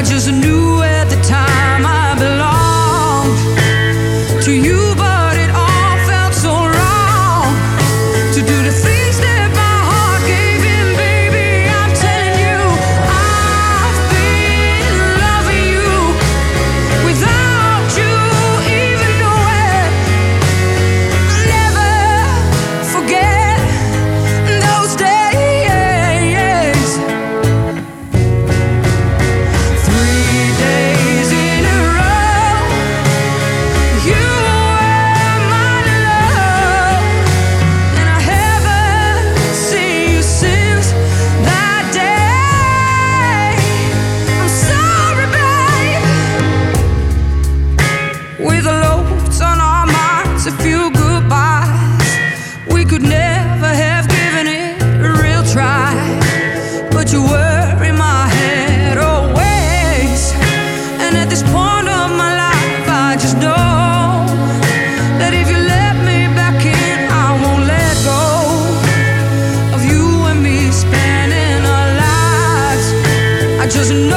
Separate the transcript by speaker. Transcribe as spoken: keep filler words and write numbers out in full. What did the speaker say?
Speaker 1: just knew at the time I belonged to you, but it all felt so wrong to do the things that my heart gave in, baby. I'm telling you, I've been loving you without you even knowing. I'll never forget those days. Three days in a row, you were my love, and I haven't seen you since that day. I'm sorry, babe. With loads on our minds, a few goodbyes, we could never have given it a real try. But you were in my head always, and at this point of my life, I just know that if you let me back in, I won't let go of you and me spending our lives. I just know